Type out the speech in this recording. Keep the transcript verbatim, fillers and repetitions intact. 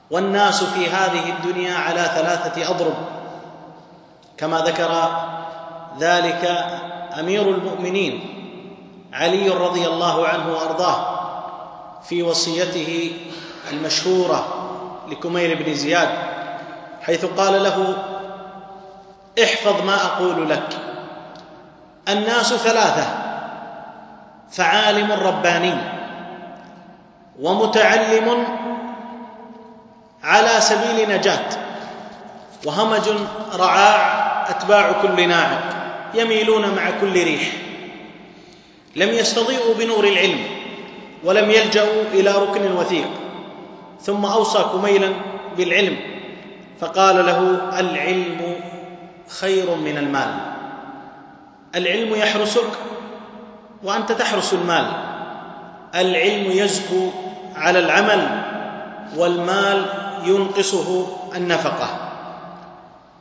والناس في هذه الدنيا على ثلاثة أضرب، كما ذكر ذلك أمير المؤمنين علي رضي الله عنه وأرضاه في وصيته المشهورة لكميل بن زياد، حيث قال له: احفظ ما أقول لك، الناس ثلاثة: فعالم رباني، ومتعلم على سبيل نجاة، وهمج رعاع أتباع كل ناعق يميلون مع كل ريح، لم يستضيئوا بنور العلم ولم يلجأوا إلى ركن وثيق. ثم أوصى كميلا بالعلم فقال له: العلم خير من المال. العلم يحرسك وأنت تحرس المال، العلم يزكو على العمل، والمال ينقصه النفقة.